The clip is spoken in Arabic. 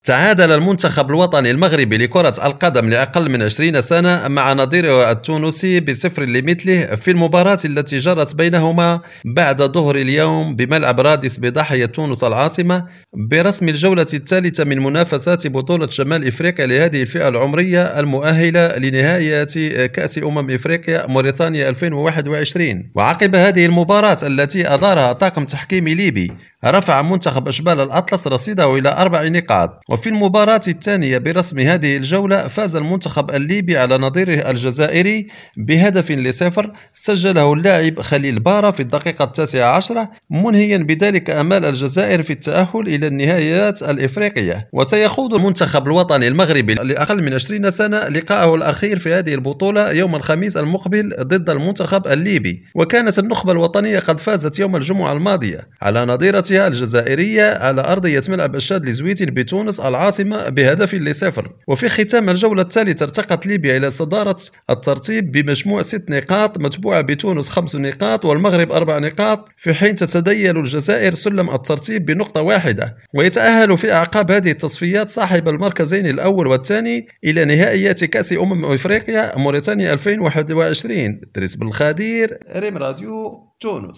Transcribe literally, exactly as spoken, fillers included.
تعادل المنتخب الوطني المغربي لكرة القدم لأقل من عشرين سنة مع نظيره التونسي بصفر لمثله في المباراة التي جرت بينهما بعد ظهر اليوم بملعب رادس بضاحية تونس العاصمة، برسم الجولة الثالثة من منافسات بطولة شمال إفريقيا لهذه الفئة العمرية المؤهلة لنهائيات كأس أمم إفريقيا موريتانيا ألفين وواحد وعشرين. وعقب هذه المباراة التي أدارها طاقم تحكيمي ليبي، رفع منتخب أشبال الأطلس رصيده إلى أربع نقاط. وفي المباراة الثانية برسم هذه الجولة فاز المنتخب الليبي على نظيره الجزائري بهدف لصفر سجله اللاعب خليل بارا في الدقيقة التاسعة عشرة، منهيا بذلك أمال الجزائر في التأهل إلى النهائيات الإفريقية. وسيخوض المنتخب الوطني المغربي لأقل من عشرين سنة لقاءه الأخير في هذه البطولة يوم الخميس المقبل ضد المنتخب الليبي. وكانت النخبة الوطنية قد فازت يوم الجمعة الماضية على نظيرتها الجزائرية على أرضية ملعب الشاد لزويتين بتونس العاصمة بهدف لصفر. وفي ختام الجولة الثالثة ارتقت ليبيا إلى صدارة الترتيب بمجموع ست نقاط، متبوعة بتونس خمس نقاط والمغرب أربع نقاط، في حين تتديل الجزائر سلم الترتيب بنقطة واحدة. ويتأهل في أعقاب هذه التصفيات صاحب المركزين الأول والثاني إلى نهائيات كأس أمم إفريقيا موريتانيا ألفين وواحد وعشرين. دريس بالخدير، ريم راديو، تونس.